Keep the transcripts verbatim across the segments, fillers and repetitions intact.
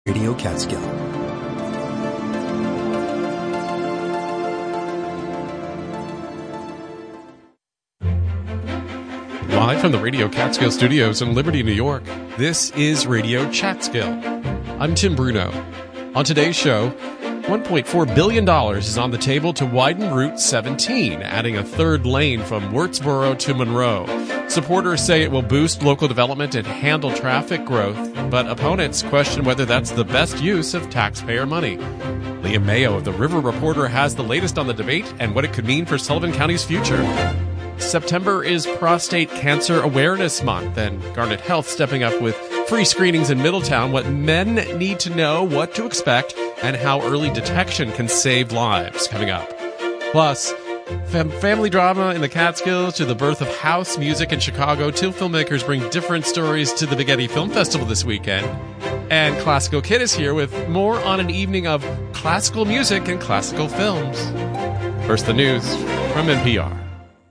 Radio Catskill. Live from the Radio Catskill studios in Liberty, New York, this is Radio Catskill. I'm Tim Bruno. On today's show, one point four billion dollars is on the table to widen Route seventeen, adding a third lane from Wurtsboro to Monroe. Supporters say it will boost local development and handle traffic growth, but opponents question whether that's the best use of taxpayer money. Liam Mayo of the River Reporter has the latest on the debate and what it could mean for Sullivan County's future. September is Prostate Cancer Awareness Month, and Garnet Health stepping up with free screenings in Middletown, what men need to know, what to expect, and how early detection can save lives, coming up. Plus, fam- family drama in the Catskills to the birth of house music in Chicago. Two filmmakers bring different stories to the Big Eddy Film Festival this weekend. And Classical Kid is here with more on an evening of classical music and classical films. First, the news from N P R.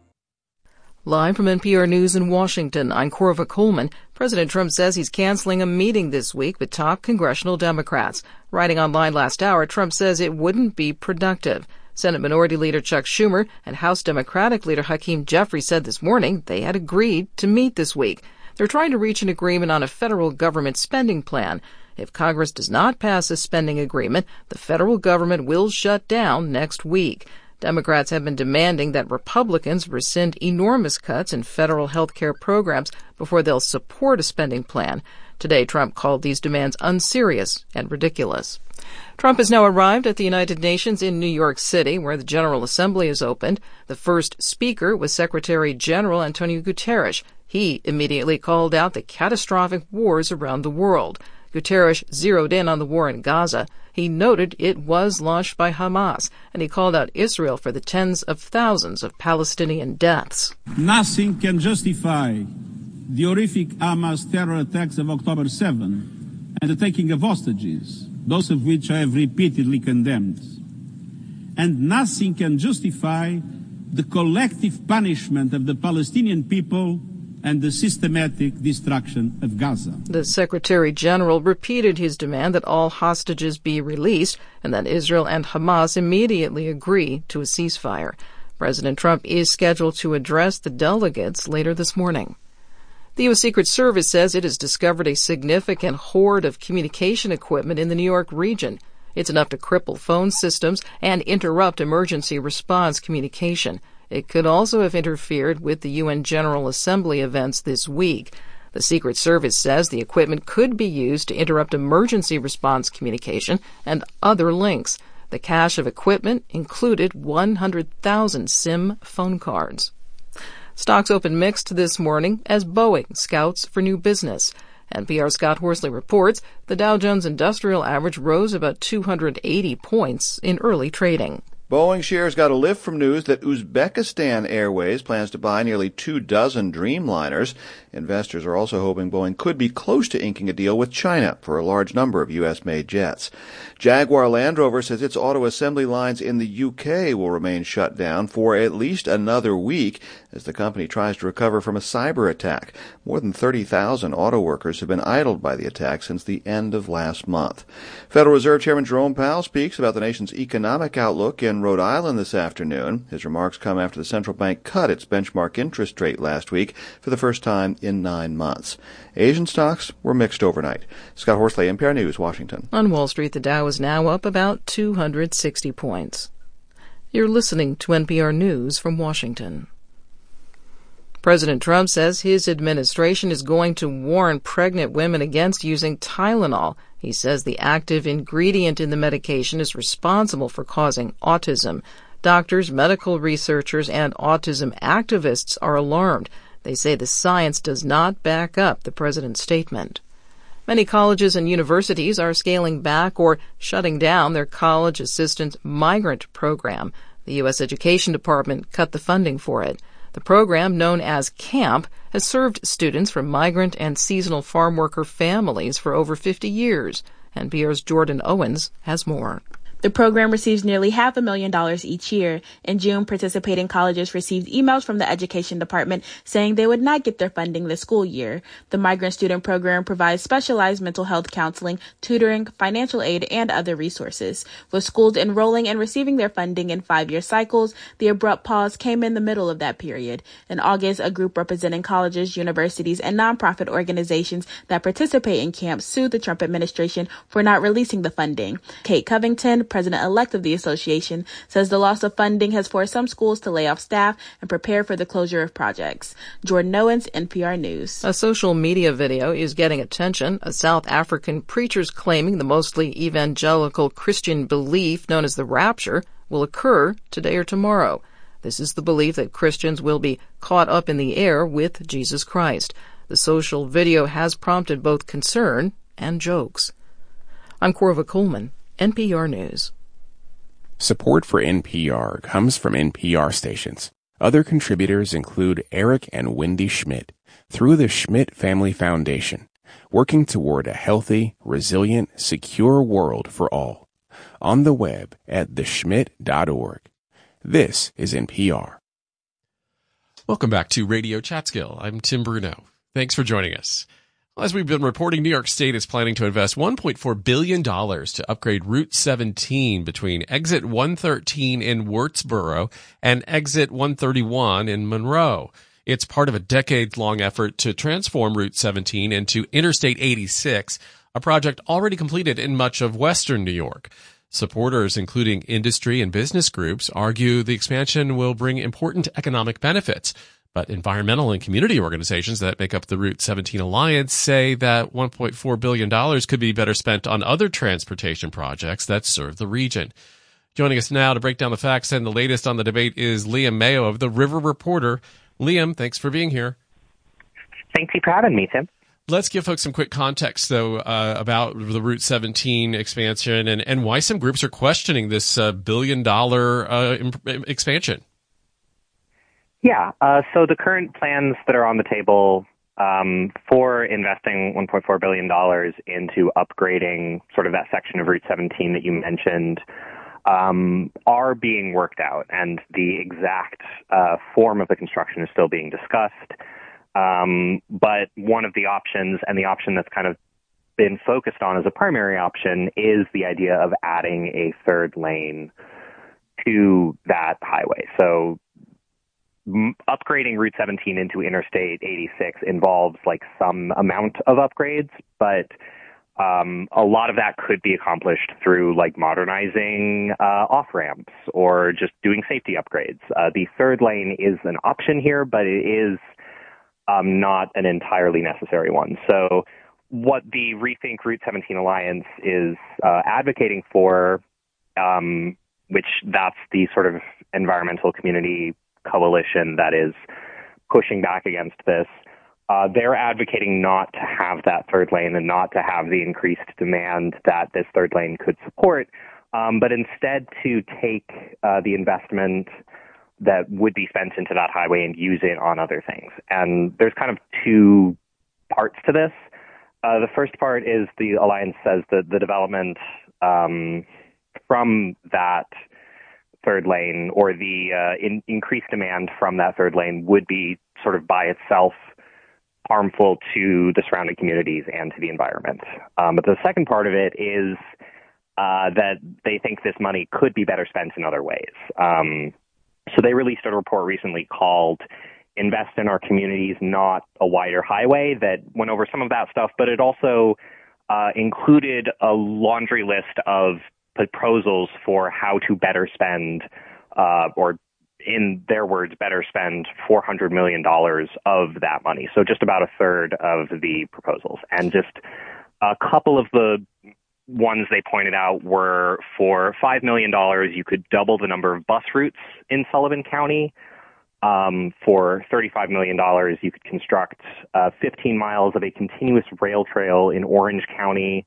Live from N P R News in Washington, I'm Corva Coleman. President Trump says he's canceling a meeting this week with top congressional Democrats. Writing online last hour, Trump says it wouldn't be productive. Senate Minority Leader Chuck Schumer and House Democratic Leader Hakeem Jeffries said this morning they had agreed to meet this week. They're trying to reach an agreement on a federal government spending plan. If Congress does not pass a spending agreement, the federal government will shut down next week. Democrats have been demanding that Republicans rescind enormous cuts in federal health care programs before they'll support a spending plan. Today, Trump called these demands unserious and ridiculous. Trump has now arrived at the United Nations in New York City, where the General Assembly is opened. The first speaker was Secretary General Antonio Guterres. He immediately called out the catastrophic wars around the world. Guterres zeroed in on the war in Gaza. He noted it was launched by Hamas, and he called out Israel for the tens of thousands of Palestinian deaths. Nothing can justify the horrific Hamas terror attacks of October seventh and the taking of hostages, both of which I have repeatedly condemned. And nothing can justify the collective punishment of the Palestinian people and the systematic destruction of Gaza. The Secretary General repeated his demand that all hostages be released and that Israel and Hamas immediately agree to a ceasefire. President Trump is scheduled to address the delegates later this morning. The U S Secret Service says it has discovered a significant hoard of communication equipment in the New York region. It's enough to cripple phone systems and interrupt emergency response communication. It could also have interfered with the U N General Assembly events this week. The Secret Service says the equipment could be used to interrupt emergency response communication and other links. The cache of equipment included one hundred thousand SIM phone cards. Stocks opened mixed this morning as Boeing scouts for new business. N P R's Scott Horsley reports the Dow Jones Industrial Average rose about two hundred eighty points in early trading. Boeing shares got a lift from news that Uzbekistan Airways plans to buy nearly two dozen Dreamliners. Investors are also hoping Boeing could be close to inking a deal with China for a large number of U S-made jets. Jaguar Land Rover says its auto assembly lines in the U K will remain shut down for at least another week as the company tries to recover from a cyber attack. More than thirty thousand auto workers have been idled by the attack since the end of last month. Federal Reserve Chairman Jerome Powell speaks about the nation's economic outlook in Rhode Island this afternoon. His remarks come after the central bank cut its benchmark interest rate last week for the first time in nine months. Asian stocks were mixed overnight. Scott Horsley, N P R News, Washington. On Wall Street, the Dow is now up about two hundred sixty points. You're listening to N P R News from Washington. President Trump says his administration is going to warn pregnant women against using Tylenol. He says the active ingredient in the medication is responsible for causing autism. Doctors, medical researchers, and autism activists are alarmed. They say the science does not back up the president's statement. Many colleges and universities are scaling back or shutting down their college assistant migrant program. The U S Education Department cut the funding for it. The program, known as CAMP, has served students from migrant and seasonal farm worker families for over fifty years. N P R's Jordan Owens has more. The program receives nearly half a million dollars each year. In June, participating colleges received emails from the Education Department saying they would not get their funding this school year. The migrant student program provides specialized mental health counseling, tutoring, financial aid, and other resources. With schools enrolling and receiving their funding in five-year cycles, the abrupt pause came in the middle of that period. In August, a group representing colleges, universities, and nonprofit organizations that participate in camps sued the Trump administration for not releasing the funding. Kate Covington, president-elect of the association, says the loss of funding has forced some schools to lay off staff and prepare for the closure of projects. Jordan Owens, N P R News. A social media video is getting attention. A South African preacher's claiming the mostly evangelical Christian belief known as the rapture will occur today or tomorrow. This is the belief that Christians will be caught up in the air with Jesus Christ. The social video has prompted both concern and jokes. I'm Corva Coleman, N P R News. Support for N P R comes from N P R stations. Other contributors include Eric and Wendy Schmidt through the Schmidt Family Foundation, working toward a healthy, resilient, secure world for all. On the web at the schmidt dot org. This is N P R. Welcome back to Radio Chatskill. I'm Tim Bruno. Thanks for joining us. As we've been reporting, New York State is planning to invest one point four billion dollars to upgrade Route seventeen between Exit one thirteen in Wurtsboro and Exit one thirty-one in Monroe. It's part of a decade-long effort to transform Route seventeen into Interstate eighty-six, a project already completed in much of western New York. Supporters, including industry and business groups, argue the expansion will bring important economic benefits. But environmental and community organizations that make up the Route seventeen Alliance say that one point four billion dollars could be better spent on other transportation projects that serve the region. Joining us now to break down the facts and the latest on the debate is Liam Mayo of the River Reporter. Liam, thanks for being here. Thank you for having me, Tim. Let's give folks some quick context, though, uh, about the Route seventeen expansion and, and why some groups are questioning this uh, billion-dollar uh, imp- expansion. Yeah, uh, so the current plans that are on the table um, for investing one point four billion dollars into upgrading sort of that section of Route seventeen that you mentioned um, are being worked out, and the exact uh, form of the construction is still being discussed. Um, but one of the options, and the option that's kind of been focused on as a primary option, is the idea of adding a third lane to that highway. So upgrading Route seventeen into Interstate eighty-six involves like some amount of upgrades, but um, a lot of that could be accomplished through like modernizing uh, off-ramps or just doing safety upgrades. Uh, the third lane is an option here, but it is um, not an entirely necessary one. So what the Rethink Route seventeen Alliance is uh, advocating for, um, which that's the sort of environmental community coalition that is pushing back against this, uh, they're advocating not to have that third lane and not to have the increased demand that this third lane could support, um, but instead to take uh, the investment that would be spent into that highway and use it on other things. And there's kind of two parts to this. Uh, the first part is the Alliance says that the development um, from that third lane, or the uh, in, increased demand from that third lane, would be sort of by itself harmful to the surrounding communities and to the environment. Um, but the second part of it is uh, that they think this money could be better spent in other ways. Um, so they released a report recently called Invest in Our Communities, Not a Wider Highway, that went over some of that stuff, but it also uh, included a laundry list of proposals for how to better spend, uh, or in their words, better spend four hundred million dollars of that money. So just about a third of the proposals. And just a couple of the ones they pointed out were for five million dollars, you could double the number of bus routes in Sullivan County. Um, for thirty-five million dollars, you could construct uh, fifteen miles of a continuous rail trail in Orange County.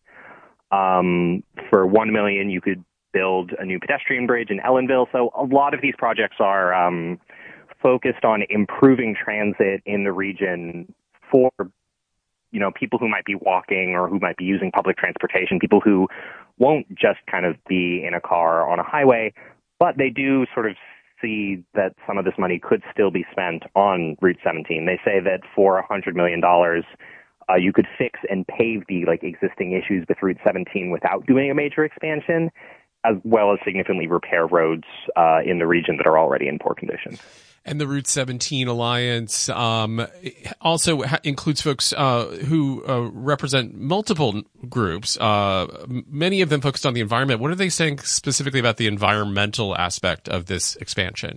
Um, for one million dollars, you could build a new pedestrian bridge in Ellenville. So a lot of these projects are um, focused on improving transit in the region for, you know, people who might be walking or who might be using public transportation, people who won't just kind of be in a car on a highway, but they do sort of see that some of this money could still be spent on Route seventeen. They say that for one hundred million dollars, uh, you could fix and pave the like existing issues with Route seventeen without doing a major expansion, as well as significantly repair roads uh, in the region that are already in poor condition. And the Route seventeen Alliance um, also ha- includes folks uh, who uh, represent multiple groups, uh, many of them focused on the environment. What are they saying specifically about the environmental aspect of this expansion?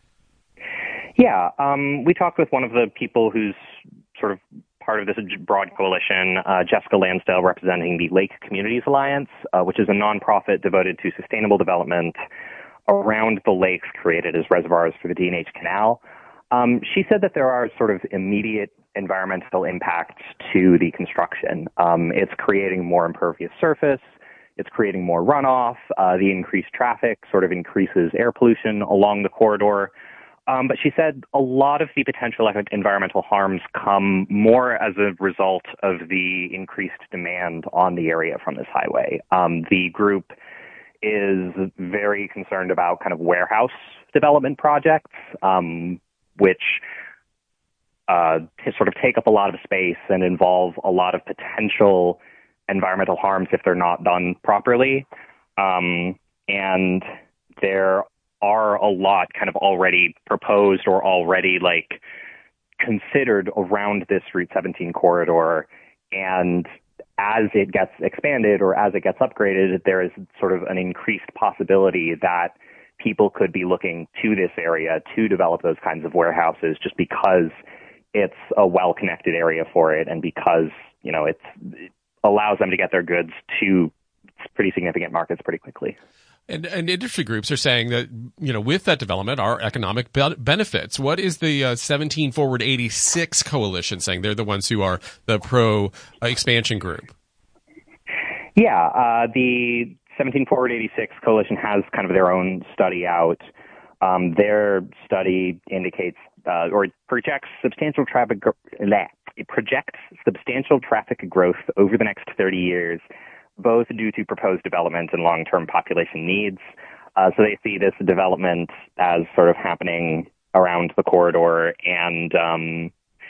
Yeah, um, we talked with one of the people who's sort of part of this broad coalition, uh, Jessica Lansdale, representing the Lake Communities Alliance, uh, which is a nonprofit devoted to sustainable development around the lakes created as reservoirs for the D and H Canal. Um, she said that there are sort of immediate environmental impacts to the construction. Um, it's creating more impervious surface. It's creating more runoff. Uh, the increased traffic sort of increases air pollution along the corridor. Um, but she said a lot of the potential environmental harms come more as a result of the increased demand on the area from this highway. Um, the group is very concerned about kind of warehouse development projects, um, which uh, sort of take up a lot of space and involve a lot of potential environmental harms if they're not done properly. Um, and there are a lot kind of already proposed or already like considered around this Route seventeen corridor. And as it gets expanded or as it gets upgraded, there is sort of an increased possibility that people could be looking to this area to develop those kinds of warehouses just because it's a well-connected area for it and because, you know, it's, it allows them to get their goods to pretty significant markets pretty quickly. And, and industry groups are saying that, you know, with that development are economic be- benefits. What is the uh, seventeen Forward eighty-six coalition saying? They're the ones who are the pro-expansion group. Yeah, uh, the seventeen Forward eighty-six coalition has kind of their own study out. Um, their study indicates uh, or projects substantial traffic. It projects substantial traffic growth over the next thirty years, both due to proposed development and long-term population needs. Uh, so they see this development as sort of happening around the corridor and um,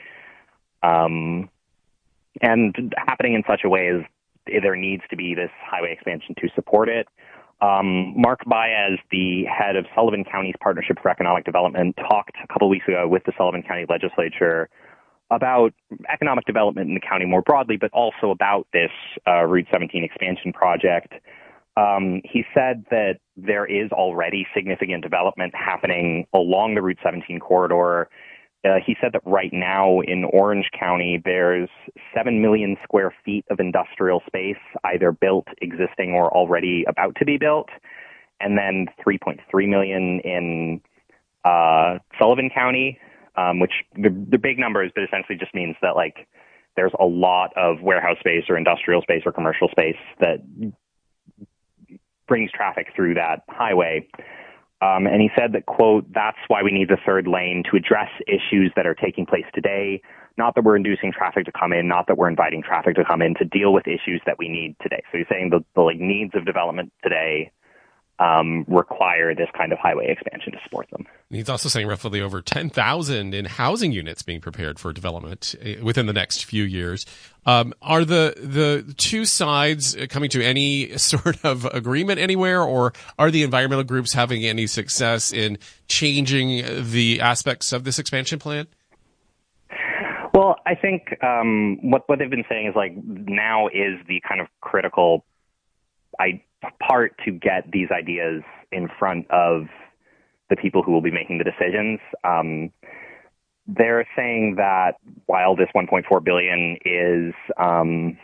um, and happening in such a way as there needs to be this highway expansion to support it. Um, Mark Baez, the head of Sullivan County's Partnership for Economic Development, talked a couple weeks ago with the Sullivan County Legislature about economic development in the county more broadly, but also about this uh, Route seventeen expansion project. Um, he said that there is already significant development happening along the Route seventeen corridor. Uh, he said that right now in Orange County, there's seven million square feet of industrial space, either built, existing, or already about to be built, and then three point three million in uh, Sullivan County. Um, which the, the big numbers, but essentially just means that like there's a lot of warehouse space or industrial space or commercial space that brings traffic through that highway. Um, and he said that, quote, that's why we need the third lane to address issues that are taking place today. Not that we're inducing traffic to come in, not that we're inviting traffic to come in, to deal with issues that we need today. So he's saying the, the like needs of development today Um, require this kind of highway expansion to support them. He's also saying roughly over ten thousand in housing units being prepared for development within the next few years. Um, are the the two sides coming to any sort of agreement anywhere, or are the environmental groups having any success in changing the aspects of this expansion plan? Well, I think um, what, what they've been saying is like now is the kind of critical I, part to get these ideas in front of the people who will be making the decisions. Um, they're saying that while this one point four billion dollars is um,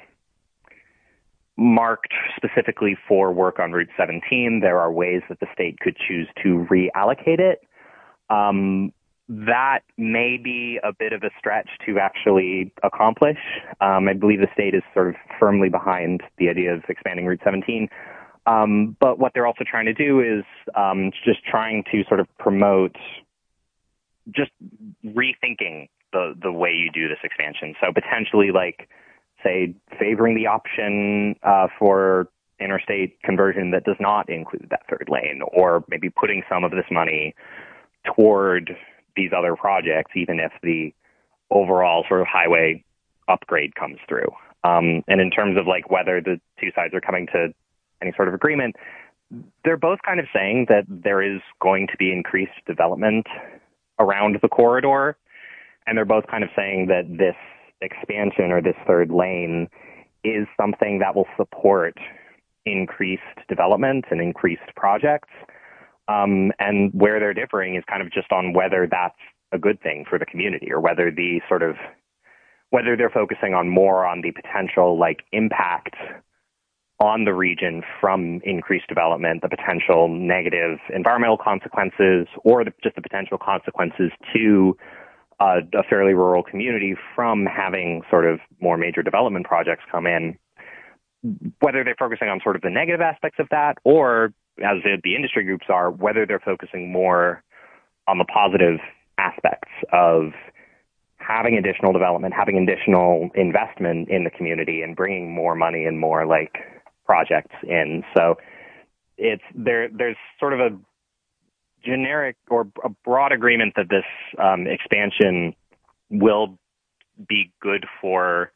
marked specifically for work on Route seventeen, there are ways that the state could choose to reallocate it. Um, that may be a bit of a stretch to actually accomplish. Um, I believe the state is sort of firmly behind the idea of expanding Route seventeen. Um, but what they're also trying to do is um, just trying to sort of promote just rethinking the, the way you do this expansion. So potentially, like, say, favoring the option uh, for interstate conversion that does not include that third lane, or maybe putting some of this money toward these other projects, even if the overall sort of highway upgrade comes through. Um, and in terms of like whether the two sides are coming to any sort of agreement, they're both kind of saying that there is going to be increased development around the corridor. And they're both kind of saying that this expansion or this third lane is something that will support increased development and increased projects. Um, and where they're differing is kind of just on whether that's a good thing for the community, or whether the sort of, whether they're focusing on more on the potential like impact on the region from increased development, the potential negative environmental consequences, or the, just the potential consequences to uh, a fairly rural community from having sort of more major development projects come in. Whether they're focusing on sort of the negative aspects of that, or as the, the industry groups are, whether they're focusing more on the positive aspects of having additional development, having additional investment in the community, and bringing more money and more like projects in. So it's there. There's sort of a generic or a broad agreement that this um, expansion will be good for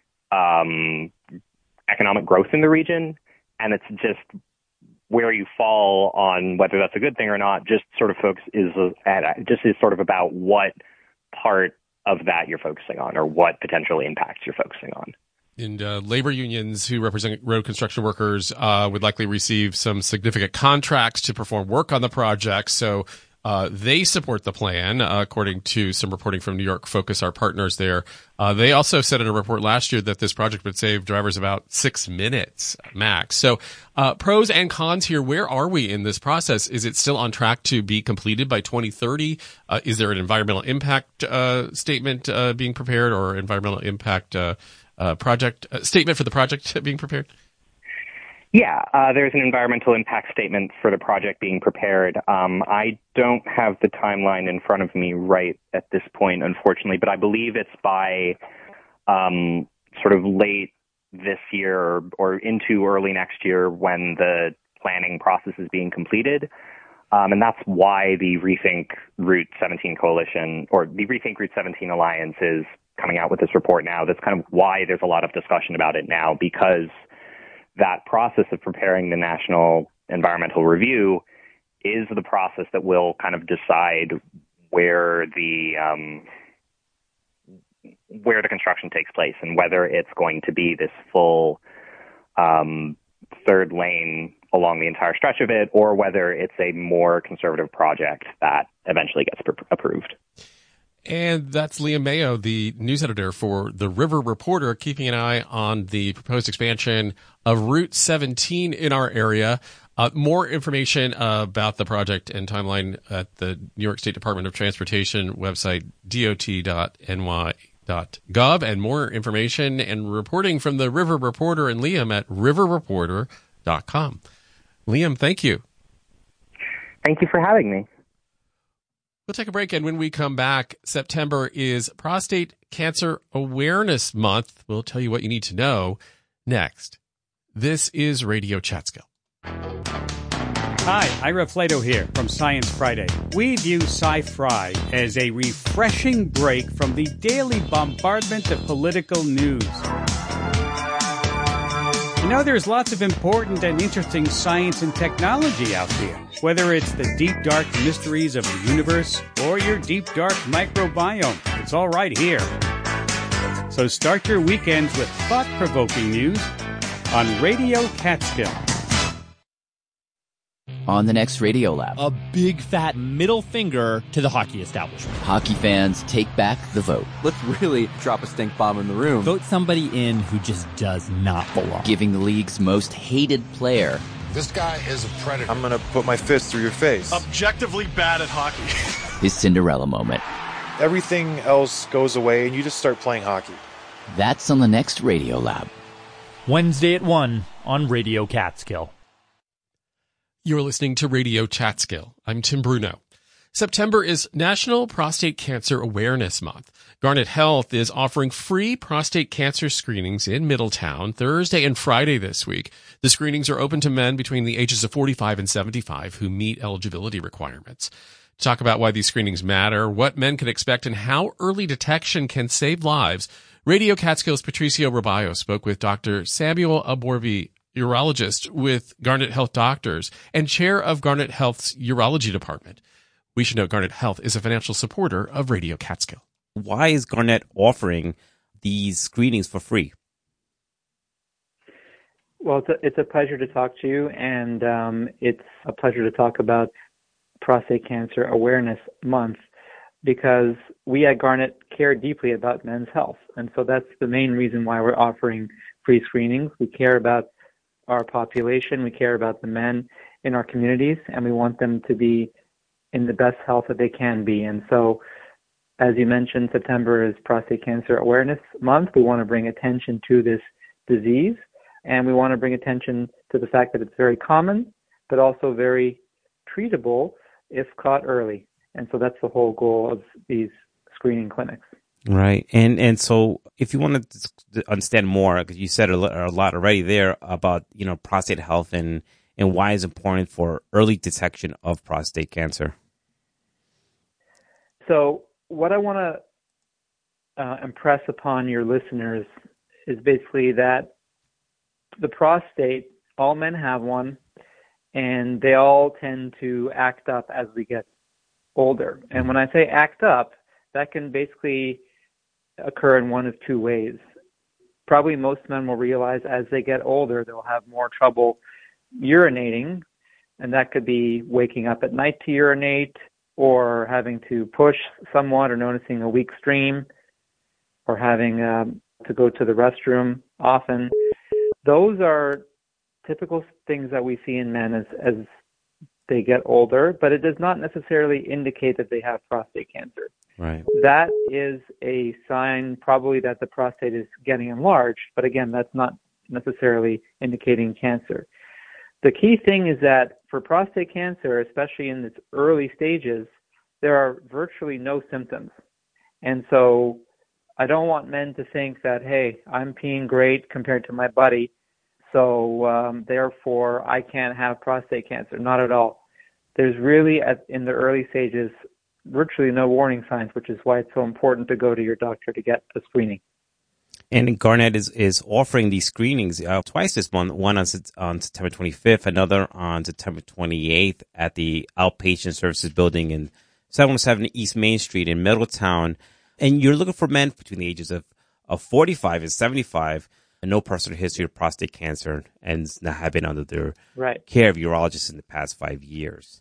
um, economic growth in the region, and it's just where you fall on whether that's a good thing or not. Just sort of focus is at just is sort of about what part of that you're focusing on, or what potential impacts you're focusing on. And uh, labor unions who represent road construction workers uh, would likely receive some significant contracts to perform work on the project. So uh, they support the plan, uh, according to some reporting from New York Focus, our partners there. Uh, they also said in a report last year that this project would save drivers about six minutes max. So uh, pros and cons here. Where are we in this process? Is it still on track to be completed by twenty thirty? Uh, is there an environmental impact uh, statement uh, being prepared, or environmental impact uh Uh, project uh, statement for the project being prepared? Yeah, uh, there's an environmental impact statement for the project being prepared. Um, I don't have the timeline in front of me right at this point, unfortunately, but I believe it's by um, sort of late this year or, or into early next year when the planning process is being completed. Um, and that's why the Rethink Route seventeen Coalition, or the Rethink Route seventeen Alliance, is coming out with this report now. That's kind of why there's a lot of discussion about it now, because that process of preparing the National Environmental Review is the process that will kind of decide where the um, where the construction takes place, and whether it's going to be this full um, third lane along the entire stretch of it, or whether it's a more conservative project that eventually gets pr- approved. And that's Liam Mayo, the news editor for the River Reporter, keeping an eye on the proposed expansion of Route seventeen in our area. Uh, more information uh, about the project and timeline at the New York State Department of Transportation website, D O T dot N Y dot gov, and more information and reporting from the River Reporter and Liam at river reporter dot com. Liam, thank you. Thank you for having me. We'll take a break, and when we come back, September is Prostate Cancer Awareness Month. We'll tell you what you need to know next. This is Radio Chatskill. Hi, Ira Flato here from Science Friday. We view Sci-Fri as a refreshing break from the daily bombardment of political news. You know, there's lots of important and interesting science and technology out there. Whether it's the deep, dark mysteries of the universe or your deep, dark microbiome, it's all right here. So start your weekends with thought-provoking news on Radio Catskill. On the next Radio Lab, a big fat middle finger to the hockey establishment. Hockey fans take back the vote. Let's really drop a stink bomb in the room. Vote somebody in who just does not belong. Giving the league's most hated player. This guy is a predator. I'm going to put my fist through your face. Objectively bad at hockey. His Cinderella moment. Everything else goes away and you just start playing hockey. That's on the next Radio Lab. Wednesday at one on Radio Catskill. You're listening to Radio Chatskill. I'm Tim Bruno. September is National Prostate Cancer Awareness Month. Garnet Health is offering free prostate cancer screenings in Middletown Thursday and Friday this week. The screenings are open to men between the ages of forty-five and seventy-five who meet eligibility requirements. To talk about why these screenings matter, what men can expect, and how early detection can save lives, Radio Catskill's Patricio Robayo spoke with Doctor Samuel Aborvi, urologist with Garnet Health Doctors and chair of Garnet Health's Urology Department. We should note Garnet Health is a financial supporter of Radio Catskill. Why is Garnet offering these screenings for free? Well, it's a, it's a pleasure to talk to you, and um, it's a pleasure to talk about Prostate Cancer Awareness Month, because we at Garnet care deeply about men's health. And so that's the main reason why we're offering free screenings. We care about our population, we care about the men in our communities, and we want them to be in the best health that they can be. And so, as you mentioned, September is Prostate Cancer Awareness Month. We want to bring attention to this disease, and we want to bring attention to the fact that it's very common, but also very treatable if caught early. And so that's the whole goal of these screening clinics. Right. And and so if you want to understand more, because you said a lot already there about, you know, prostate health and and why it's important for early detection of prostate cancer. So what I want to uh, impress upon your listeners is basically that the prostate, all men have one, and they all tend to act up as we get older. And when I say act up, that can basically occur in one of two ways. Probably most men will realize as they get older, they'll have more trouble urinating, and that could be waking up at night to urinate, or having to push somewhat, or noticing a weak stream, or having um, to go to the restroom often. Those are typical things that we see in men as, as they get older, but it does not necessarily indicate that they have prostate cancer. Right. That is a sign probably that the prostate is getting enlarged, but again, that's not necessarily indicating cancer. The key thing is that for prostate cancer, especially in its early stages, there are virtually no symptoms. And so I don't want men to think that, hey, I'm peeing great compared to my buddy, so um, therefore I can't have prostate cancer. Not at all. There's really, at, in the early stages, virtually no warning signs, which is why it's so important to go to your doctor to get a screening. And Garnet is, is offering these screenings uh, twice this month, one on, on September twenty-fifth, another on September twenty-eighth at the Outpatient Services Building in seven oh seven East Main Street in Middletown. And you're looking for men between the ages of, of forty-five and seventy-five and no personal history of prostate cancer and have been under their right. care of urologists in the past five years.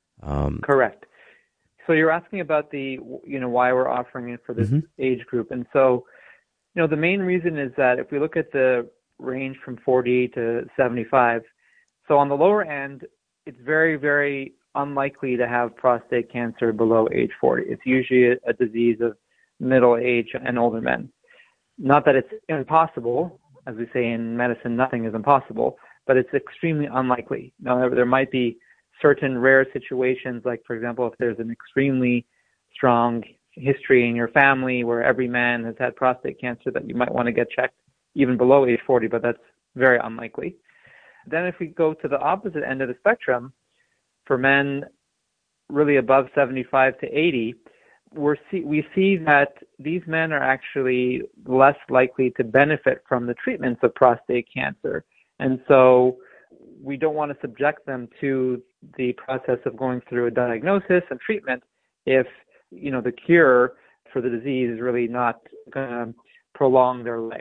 Um, Correct. So you're asking about the, you know, why we're offering it for this mm-hmm. age group. And so, you know, the main reason is that if we look at the range from forty to seventy-five, so on the lower end, it's very, very unlikely to have prostate cancer below age forty. It's usually a, a disease of middle age and older men. Not that it's impossible. As we say in medicine, nothing is impossible, but it's extremely unlikely. Now, there, there might be certain rare situations, like, for example, if there's an extremely strong history in your family where every man has had prostate cancer, that you might want to get checked even below age forty, but that's very unlikely. Then if we go to the opposite end of the spectrum, for men really above seventy-five to eighty, we're see, we see that these men are actually less likely to benefit from the treatments of prostate cancer. And so we don't want to subject them to the process of going through a diagnosis and treatment if, you know, the cure for the disease is really not going to prolong their life.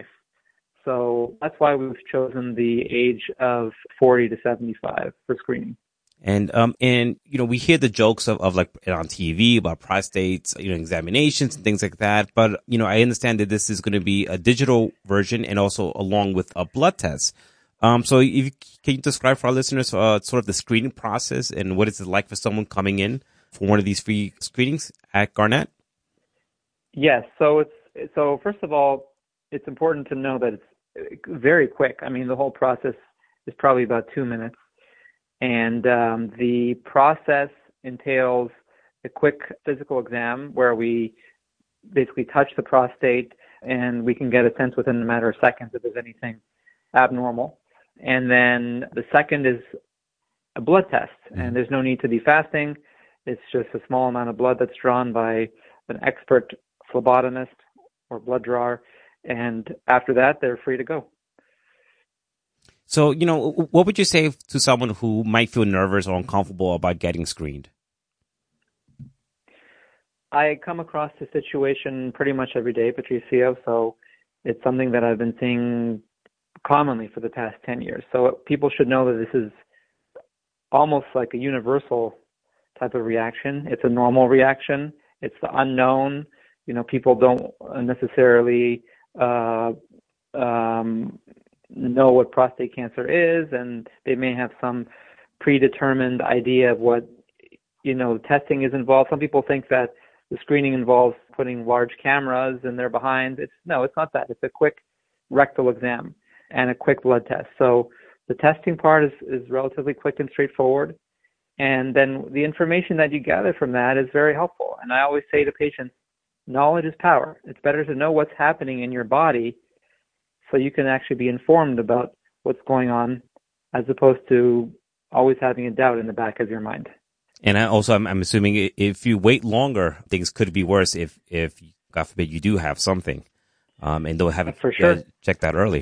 So that's why we've chosen the age of forty to seventy-five for screening. And, um, and, you know, we hear the jokes of, of like on T V about prostates, you know, examinations and things like that. But, you know, I understand that this is going to be a digital version and also along with a blood test. Um, so if you, can you describe for our listeners, uh, sort of the screening process and what is it like for someone coming in for one of these free screenings at Garnet? Yes. So it's, so first of all, it's important to know that it's very quick. I mean, the whole process is probably about two minutes. And um, the process entails a quick physical exam where we basically touch the prostate and we can get a sense within a matter of seconds if there's anything abnormal. And then the second is a blood test, and there's no need to be fasting. It's just a small amount of blood that's drawn by an expert phlebotomist or blood drawer, and after that, they're free to go. So, you know, what would you say to someone who might feel nervous or uncomfortable about getting screened? I come across this situation pretty much every day, Patricio, so it's something that I've been seeing commonly for the past ten years. So people should know that this is almost like a universal type of reaction. It's a normal reaction. It's the unknown. You know, people don't necessarily uh, um, know what prostate cancer is, and they may have some predetermined idea of what, you know, testing is involved. Some people think that the screening involves putting large cameras in their behinds. It's no, it's not that. It's a quick rectal exam and a quick blood test. So the testing part is, is relatively quick and straightforward. And then the information that you gather from that is very helpful. And I always say to patients, knowledge is power. It's better to know what's happening in your body so you can actually be informed about what's going on as opposed to always having a doubt in the back of your mind. And I also, I'm, I'm assuming if you wait longer, things could be worse if, if God forbid, you do have something, um, and don't have it for sure. uh, checked out early.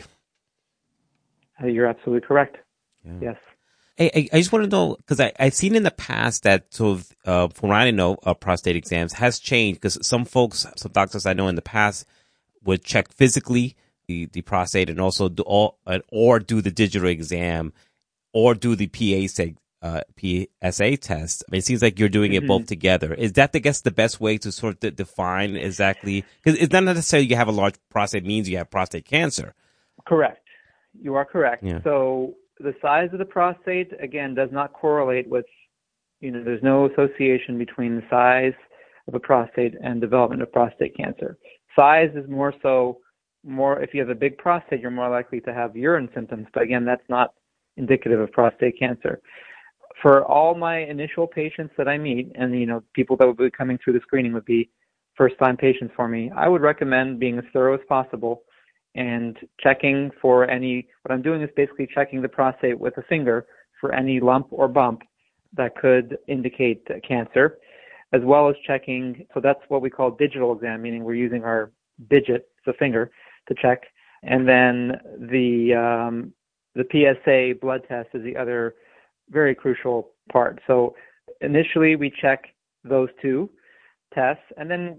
Uh, you're absolutely correct. Yeah. Yes. Hey, I, I just want to know, because I've seen in the past that, sort of, uh, from what I know, uh, prostate exams has changed, because some folks, some doctors I know in the past would check physically the, the prostate and also do all, uh, or do the digital exam or do the P A seg. Uh, P S A test. I mean, it seems like you're doing it mm-hmm. both together. Is that, I guess, the best way to sort of define exactly? Because it's not necessarily you have a large prostate means you have prostate cancer. Correct. You are correct. Yeah. So the size of the prostate, again, does not correlate with, you know, there's no association between the size of a prostate and development of prostate cancer. Size is more so, more if you have a big prostate, you're more likely to have urine symptoms. But again, that's not indicative of prostate cancer. For all my initial patients that I meet, and, you know, people that would be coming through the screening would be first-time patients for me, I would recommend being as thorough as possible and checking for any, what I'm doing is basically checking the prostate with a finger for any lump or bump that could indicate cancer, as well as checking, so that's what we call digital exam, meaning we're using our digit, the finger, to check. And then the um, the P S A blood test is the other very crucial part. So initially we check those two tests, and then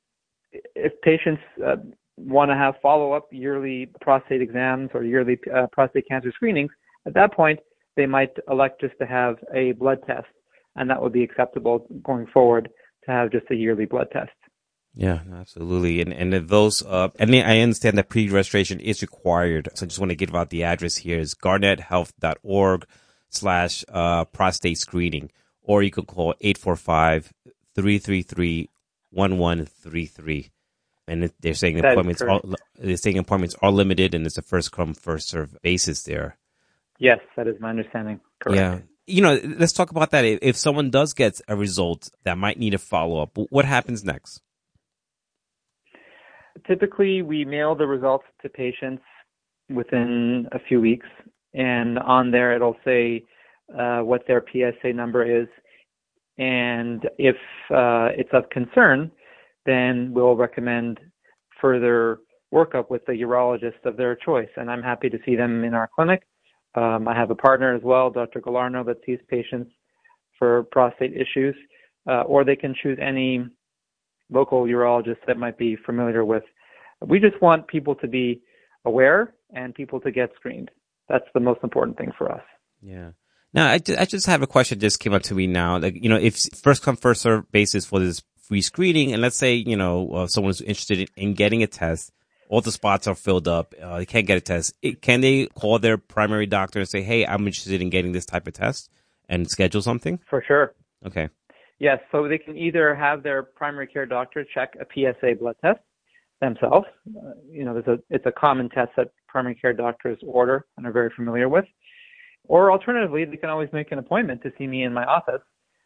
if patients uh, want to have follow-up yearly prostate exams or yearly uh, prostate cancer screenings, at that point they might elect just to have a blood test, and that would be acceptable going forward to have just a yearly blood test. Yeah, absolutely. And and if those, uh, I mean, I understand that pre-registration is required. So I just want to give out the address here is garnet health dot org slash uh prostate screening, or you can call eight four five, three three three, one one three three. And they're saying that appointments are, they're saying appointments are limited, and it's a first come, first serve basis there. Yes, that is my understanding. Correct. Yeah. You know, let's talk about that. If someone does get a result that might need a follow-up, what happens next? Typically, we mail the results to patients within a few weeks, and on there it'll say uh, what their P S A number is, and if uh, it's of concern, then we'll recommend further workup with the urologist of their choice, and I'm happy to see them in our clinic. Um, I have a partner as well, Doctor Galarno, that sees patients for prostate issues, uh, or they can choose any local urologist that might be familiar with. We just want people to be aware and people to get screened. That's the most important thing for us. Yeah. Now, I just, I just have a question just came up to me now. Like, you know, if first come, first serve basis for this free screening, and let's say, you know, uh, someone's interested in, in getting a test, all the spots are filled up, uh, they can't get a test. It, can they call their primary doctor and say, hey, I'm interested in getting this type of test and schedule something? For sure. Okay. Yes, so they can either have their primary care doctor check a P S A blood test themselves. Uh, you know, there's a, it's a common test that primary care doctors order and are very familiar with. Or alternatively, they can always make an appointment to see me in my office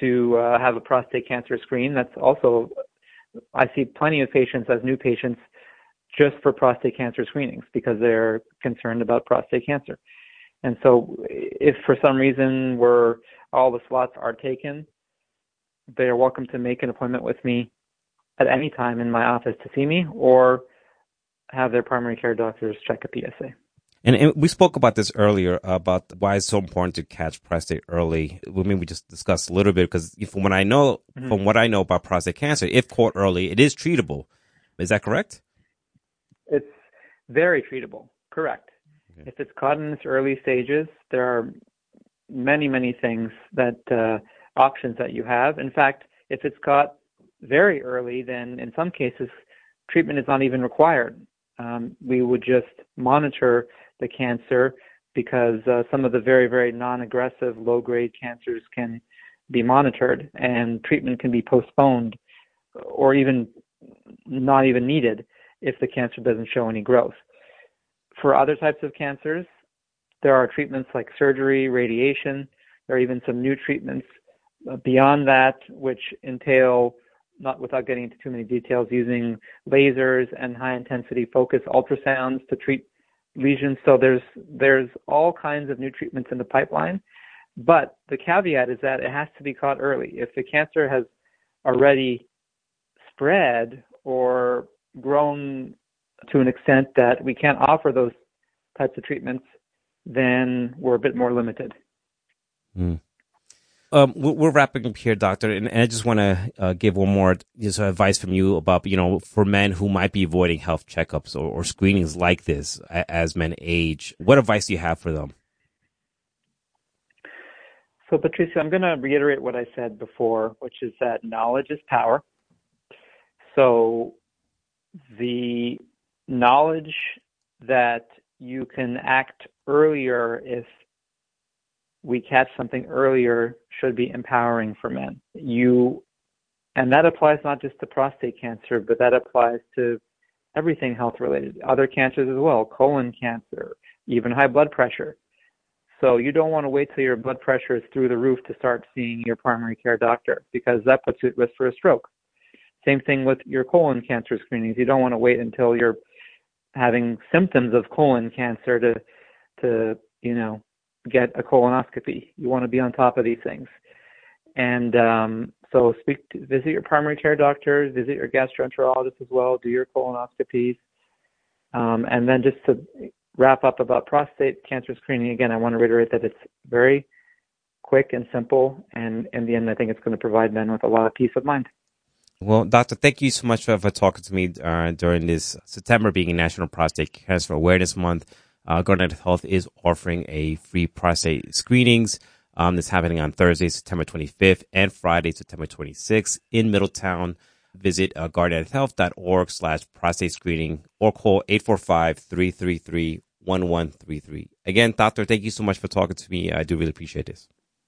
to uh, have a prostate cancer screen. That's also, I see plenty of patients as new patients just for prostate cancer screenings because they're concerned about prostate cancer. And so if for some reason where all the slots are taken, they are welcome to make an appointment with me at any time in my office to see me or have their primary care doctors check a P S A. And, and we spoke about this earlier about why it's so important to catch prostate early. I mean, we just discussed a little bit because from what I know, mm-hmm. from what I know about prostate cancer, if caught early, it is treatable. Is that correct? It's very treatable. Correct. Okay. If it's caught in its early stages, there are many, many things that uh, options that you have. In fact, if it's caught very early, then in some cases, treatment is not even required. Um, we would just monitor the cancer because uh, some of the very, very non-aggressive low-grade cancers can be monitored and treatment can be postponed or even not even needed if the cancer doesn't show any growth. For other types of cancers, there are treatments like surgery, radiation. There are even some new treatments beyond that which entail, not without getting into too many details, using lasers and high-intensity focus ultrasounds to treat lesions. So there's there's all kinds of new treatments in the pipeline. But the caveat is that it has to be caught early. If the cancer has already spread or grown to an extent that we can't offer those types of treatments, then we're a bit more limited. Mm. Um, we're wrapping up here, doctor, and I just want to uh, give one more just advice from you about, you know, for men who might be avoiding health checkups or, or screenings like this as men age. What advice do you have for them? So, Patricia, I'm going to reiterate what I said before, which is that knowledge is power. So the knowledge that you can act earlier if we catch something earlier should be empowering for men. You, and that applies not just to prostate cancer, but that applies to everything health related, other cancers as well, colon cancer, even high blood pressure. So you don't want to wait till your blood pressure is through the roof to start seeing your primary care doctor because that puts you at risk for a stroke. Same thing with your colon cancer screenings. You don't want to wait until you're having symptoms of colon cancer to, to, you know, get a colonoscopy. You want to be on top of these things. And um, so speak to, visit your primary care doctor, visit your gastroenterologist as well, do your colonoscopies. Um, and then just to wrap up about prostate cancer screening, again, I want to reiterate that it's very quick and simple. And in the end, I think it's going to provide men with a lot of peace of mind. Well, doctor, thank you so much for, for talking to me uh, during this September being National Prostate Cancer Awareness Month. Uh, Garnet Health is offering a free prostate screenings. Um, that's happening on Thursday, September twenty-fifth and Friday, September twenty-sixth in Middletown. Visit uh, garnethealth.org slash prostate screening or call eight four five, three three three, one one three three. Again, doctor, thank you so much for talking to me. I do really appreciate this.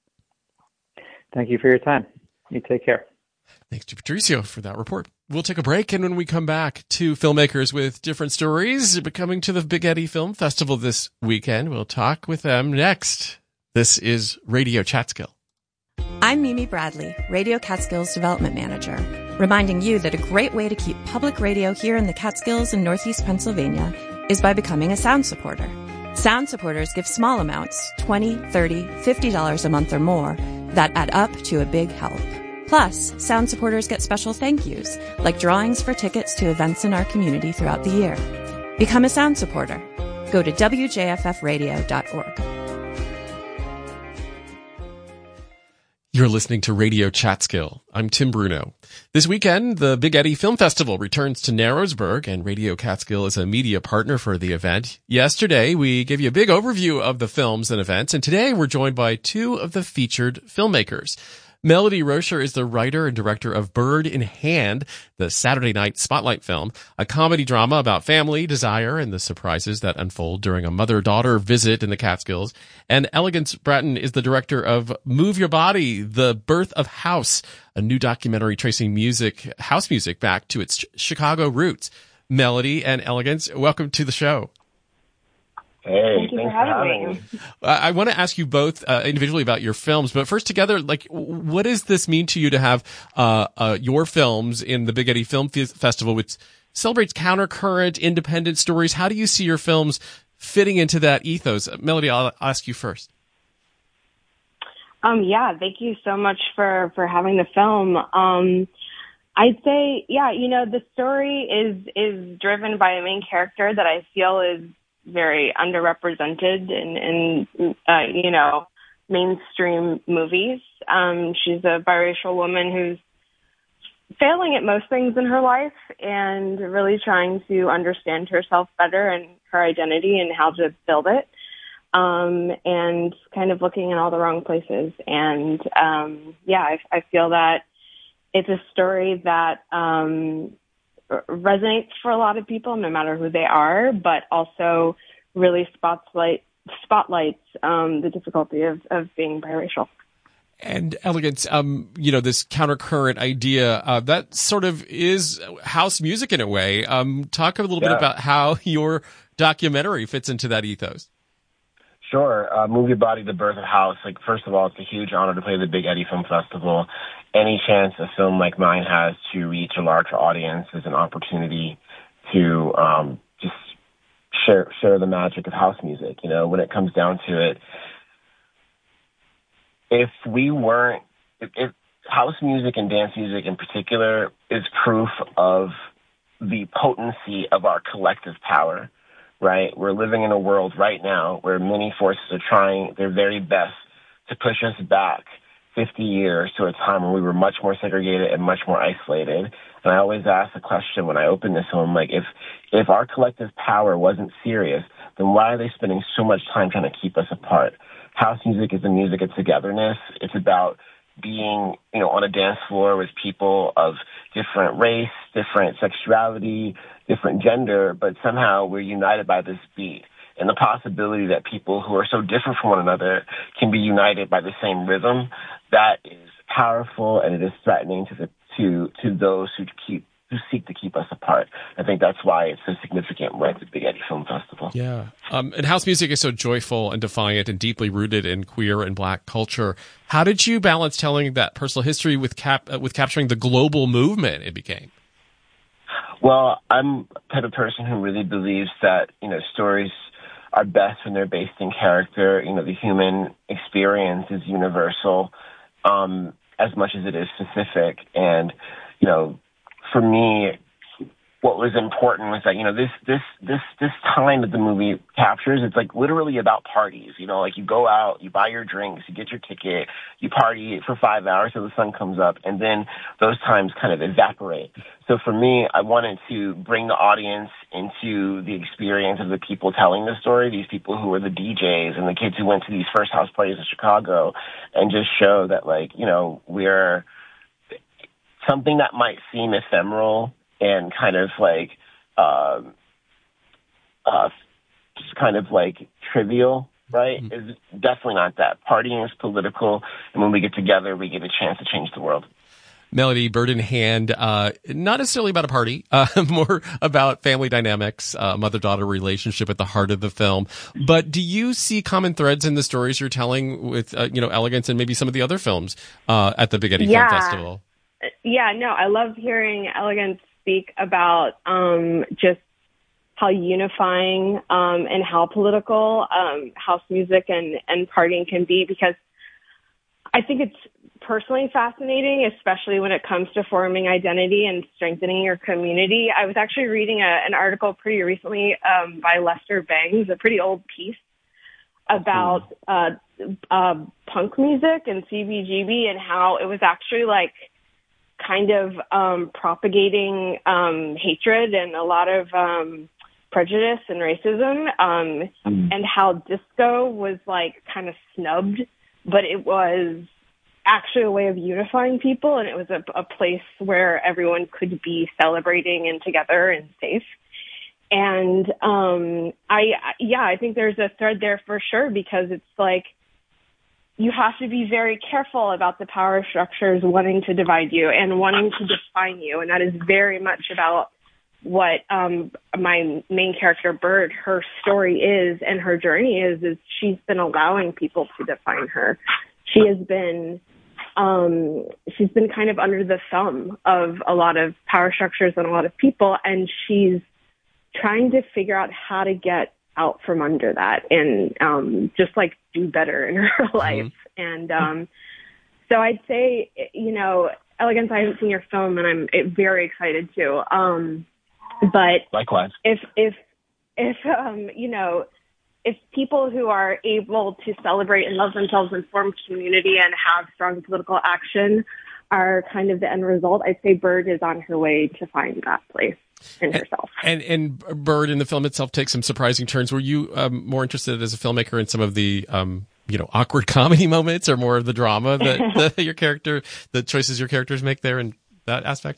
Thank you for your time. You take care. Thanks to Patricio for that report. We'll take a break, and when we come back, two filmmakers with different stories coming to the Big Eddy Film Festival this weekend. We'll talk with them next. This is Radio Catskill. I'm Mimi Bradley, Radio Catskills Development Manager, reminding you that a great way to keep public radio here in the Catskills and Northeast Pennsylvania is by becoming a sound supporter. Sound supporters give small amounts, twenty dollars, thirty dollars, fifty dollars a month or more, that add up to a big help. Plus, sound supporters get special thank yous, like drawings for tickets to events in our community throughout the year. Become a sound supporter. Go to w j f f radio dot org. You're listening to Radio Catskill. I'm Tim Bruno. This weekend, the Big Eddy Film Festival returns to Narrowsburg, and Radio Catskill is a media partner for the event. Yesterday, we gave you a big overview of the films and events, and today we're joined by two of the featured filmmakers. Melody Rocher is the writer and director of Bird in Hand, the Saturday night spotlight film, a comedy drama about family, desire, and the surprises that unfold during a mother-daughter visit in the Catskills. And Elegance Bratton is the director of Move Your Body, The Birth of House, a new documentary tracing music, house music back to its Chicago roots. Melody and Elegance, welcome to the show. Hey, Thank you thanks for having, for having me. me. Uh, I want to ask you both uh, individually about your films, but first together, like, what does this mean to you to have uh, uh, your films in the Big Eddy Film F- Festival, which celebrates countercurrent, independent stories? How do you see your films fitting into that ethos? Melody, I'll ask you first. Um, yeah, thank you so much for, for having the film. Um, I'd say, yeah, you know, the story is is driven by a main character that I feel is very underrepresented in, in uh, you know, mainstream movies. Um, she's a biracial woman who's failing at most things in her life and really trying to understand herself better and her identity and how to build it. Um, and kind of looking in all the wrong places. And, um, yeah, I, I feel that it's a story that, um, resonates for a lot of people, no matter who they are, but also really spotlight, spotlights, um, the difficulty of, of being biracial. And Elegance, um, you know, this countercurrent idea, uh, that sort of is house music in a way. Um, talk a little Yeah. bit about how your documentary fits into that ethos. Sure. Uh, movie Body, The Birth of House. Like, first of all, it's a huge honor to play the Big Eddy Film Festival. Any chance a film like mine has to reach a larger audience is an opportunity to um, just share share the magic of house music. You know, when it comes down to it, if we weren't, if, if house music and dance music in particular is proof of the potency of our collective power. Right? We're living in a world right now where many forces are trying their very best to push us back fifty years to a time when we were much more segregated and much more isolated. And I always ask the question when I open this film, like, if, if our collective power wasn't serious, then why are they spending so much time trying to keep us apart? House music is the music of togetherness. It's about being, you know, on a dance floor with people of different race, different sexuality, different gender, but somehow we're united by this beat. And the possibility that people who are so different from one another can be united by the same rhythm, that is powerful, and it is threatening to the to to those who keep who seek to keep us apart. I think that's why it's so significant with the Big Eddy Film Festival. Yeah. Um, and house music is so joyful and defiant and deeply rooted in queer and black culture. How did you balance telling that personal history with cap uh, with capturing the global movement it became? Well, I'm the type of person who really believes that, you know, stories are best when they're based in character. You know, the human experience is universal, um, as much as it is specific. And, you know, for me, what was important was that, you know, this, this, this, this time that the movie captures, it's like literally about parties. You know, like you go out, you buy your drinks, you get your ticket, you party for five hours till the sun comes up, and then those times kind of evaporate. So for me, I wanted to bring the audience into the experience of the people telling the story, these people who were the D Js and the kids who went to these first house parties in Chicago, and just show that, like, you know, we're something that might seem ephemeral and kind of like, uh, uh, just kind of like trivial, right? Mm-hmm. Is definitely not that. Partying is political, and when we get together, we get a chance to change the world. Melody, Bird in Hand, uh, not necessarily about a party, uh, more about family dynamics, uh, mother-daughter relationship at the heart of the film. But do you see common threads in the stories you're telling with, uh, you know, Elegance and maybe some of the other films uh, at the Big Eddy yeah. Film Festival? Yeah, no, I love hearing Elegance speak about um, just how unifying um, and how political um, house music and, and partying can be, because I think it's personally fascinating, especially when it comes to forming identity and strengthening your community. I was actually reading a, an article pretty recently um, by Lester Bangs, a pretty old piece, about uh, uh, punk music and C B G B and how it was actually like kind of um, propagating um, hatred and a lot of um, prejudice and racism, um, mm. and how disco was like kind of snubbed, but it was actually a way of unifying people, and it was a, a place where everyone could be celebrating and together and safe. And um, I, yeah, I think there's a thread there for sure, because it's like, you have to be very careful about the power structures wanting to divide you and wanting to define you. And that is very much about what um, my main character, Bird, her story is and her journey is, is she's been allowing people to define her. She has been, um, she's been kind of under the thumb of a lot of power structures and a lot of people, and she's trying to figure out how to get out from under that and um, just like do better in her life. Mm-hmm. And um, so I'd say, you know, Elegance, I haven't seen your film, and I'm very excited to. Um, But likewise, if if if um, you know, if people who are able to celebrate and love themselves and form community and have strong political action are kind of the end result, I'd say Bird is on her way to find that place in and, herself. And and Bird in the film itself takes some surprising turns. Were you um, more interested as a filmmaker in some of the um, you know awkward comedy moments, or more of the drama that the, your character, the choices your characters make there in that aspect?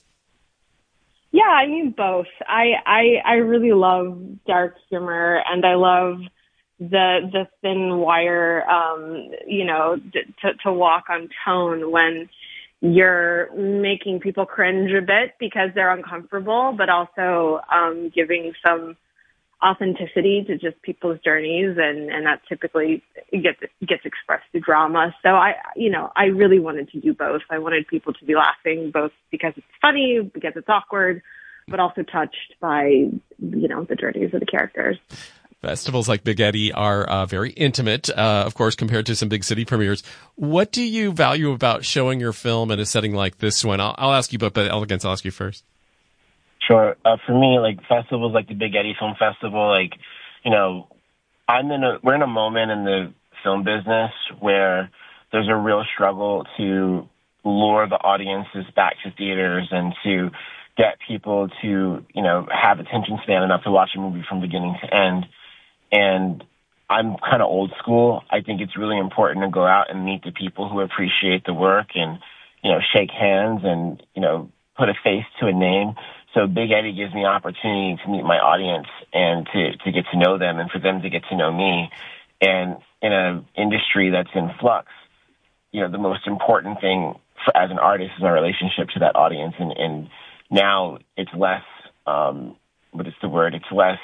Yeah, I mean both. I, I I really love dark humor, and I love the the thin wire, um, you know, to to walk on tone when you're making people cringe a bit because they're uncomfortable, but also um, giving some authenticity to just people's journeys, and, and that typically gets gets expressed through drama. So I, you know, I really wanted to do both. I wanted people to be laughing both because it's funny, because it's awkward, but also touched by, you know, the journeys of the characters. Festivals like Big Eddy are uh, very intimate, uh, of course, compared to some big city premieres. What do you value about showing your film in a setting like this one? I'll, I'll ask you, but, but Elegance, I'll ask you first. Sure. Uh, for me, like festivals like the Big Eddy Film Festival, like, you know, I'm in a, we're in a moment in the film business where there's a real struggle to lure the audiences back to theaters and to get people to, you know, have attention span enough to watch a movie from beginning to end. And I'm kind of old school. I think it's really important to go out and meet the people who appreciate the work and, you know, shake hands and, you know, put a face to a name. So Big Eddy gives me an opportunity to meet my audience and to, to get to know them and for them to get to know me. And in an industry that's in flux, you know, the most important thing for, as an artist is our relationship to that audience. And, and now it's less, um, what is the word? It's less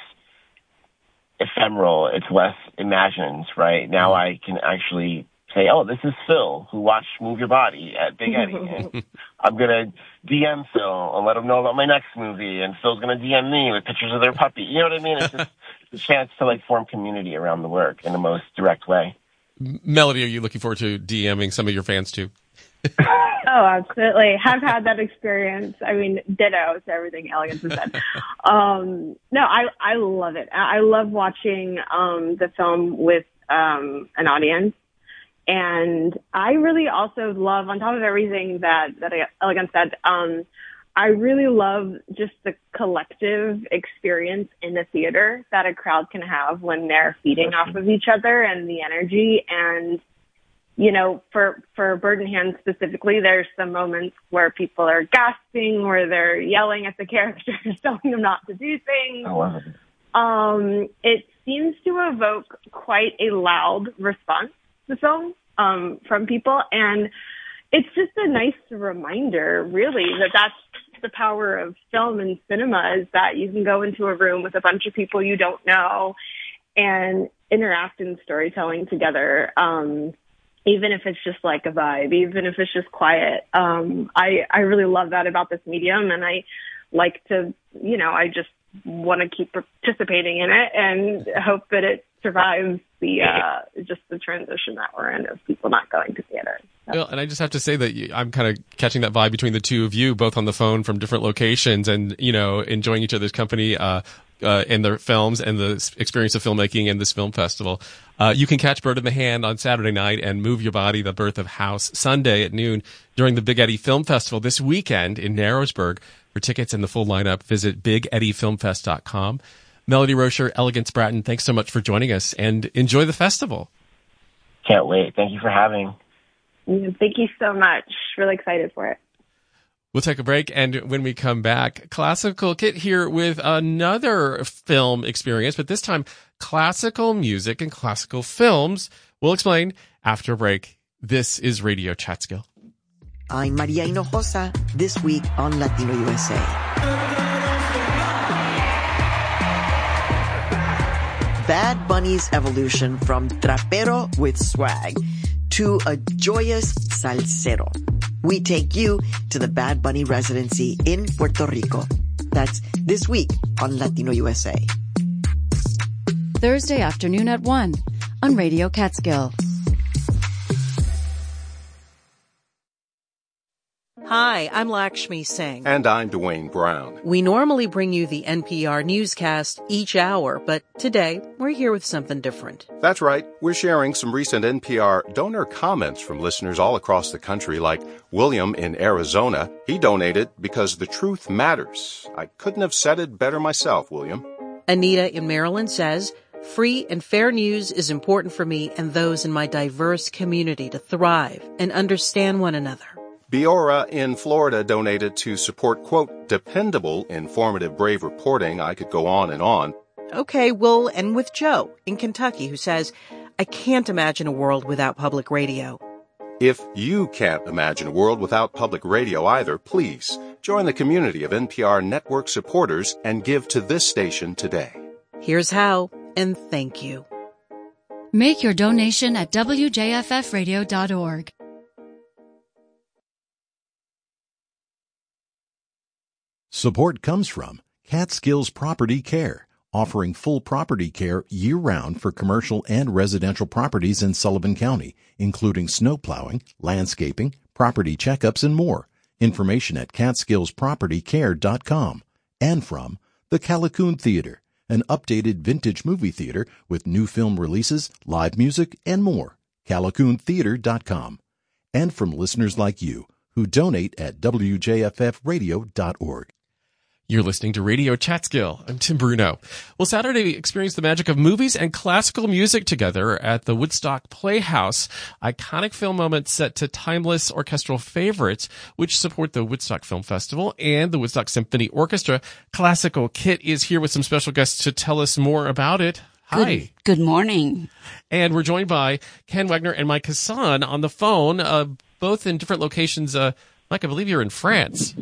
ephemeral. It's less imagined, right? Now I can actually say, oh, this is Phil, who watched Move Your Body at Big Eddy. And I'm going to D M Phil and let him know about my next movie. And Phil's going to D M me with pictures of their puppy. You know what I mean? It's just a chance to, like, form community around the work in the most direct way. Melody, are you looking forward to DMing some of your fans, too? Oh, absolutely. Have had that experience. I mean, ditto to everything Elegance has said. Um, no, I, I love it. I love watching um, the film with um, an audience. And I really also love, on top of everything that, that Elegance said, um, I really love just the collective experience in the theater that a crowd can have when they're feeding off of each other and the energy. And, you know, for, for Bird in Hand specifically, there's some moments where people are gasping, where they're yelling at the characters, telling them not to do things. I love it. Um, it seems to evoke quite a loud response, the film, um, from people. And it's just a nice reminder, really, that that's the power of film and cinema, is that you can go into a room with a bunch of people you don't know and interact in storytelling together. Um, even if it's just like a vibe, even if it's just quiet. Um, I, I really love that about this medium, and I like to, you know, I just want to keep participating in it and hope that it survives the uh, just the transition that we're in of people not going to theater. So. Well, and I just have to say that you, I'm kind of catching that vibe between the two of you, both on the phone from different locations, and you know, enjoying each other's company uh, uh, in their films and the experience of filmmaking in this film festival. Uh, you can catch Bird in the Hand on Saturday night and Move Your Body, The Birth of House, Sunday at noon during the Big Eddy Film Festival this weekend in Narrowsburg. For tickets and the full lineup, visit big eddy film fest dot com. Melody Rocher, Elegance Bratton, thanks so much for joining us, and enjoy the festival. Can't wait. Thank you for having. Thank you so much. Really excited for it. We'll take a break, and when we come back, Classical Kit here with another film experience, but this time classical music and classical films. We'll explain after a break. This is Radio Catskill. I'm Maria Hinojosa, this week on Latino U S A. Bad Bunny's evolution from trapero with swag to a joyous salsero. We take you to the Bad Bunny residency in Puerto Rico. That's this week on Latino U S A. Thursday afternoon at one on Radio Catskill. Hi, I'm Lakshmi Singh. And I'm Dwayne Brown. We normally bring you the N P R newscast each hour, but today we're here with something different. That's right. We're sharing some recent N P R donor comments from listeners all across the country, like William in Arizona. He donated because the truth matters. I couldn't have said it better myself, William. Anita in Maryland says, free and fair news is important for me and those in my diverse community to thrive and understand one another. Biora in Florida donated to support, quote, dependable, informative, brave reporting. I could go on and on. Okay, we'll end with Joe in Kentucky, who says, I can't imagine a world without public radio. If you can't imagine a world without public radio either, please join the community of N P R network supporters and give to this station today. Here's how, and thank you. Make your donation at W J F F radio dot org. Support comes from Catskills Property Care, offering full property care year-round for commercial and residential properties in Sullivan County, including snow plowing, landscaping, property checkups, and more. Information at catskills property care dot com. And from the Callicoon Theater, an updated vintage movie theater with new film releases, live music, and more. callicoon theater dot com. And from listeners like you who donate at W J F F radio dot org. You're listening to Radio Catskill. I'm Tim Bruno. Well, Saturday we experienced the magic of movies and classical music together at the Woodstock Playhouse. Iconic film moments set to timeless orchestral favorites, which support the Woodstock Film Festival and the Woodstock Symphony Orchestra. Classical Kit is here with some special guests to tell us more about it. Hi. Good, good morning. And we're joined by Ken Wagner and Mike Hassan on the phone, uh, both in different locations. Uh, Mike, I believe you're in France.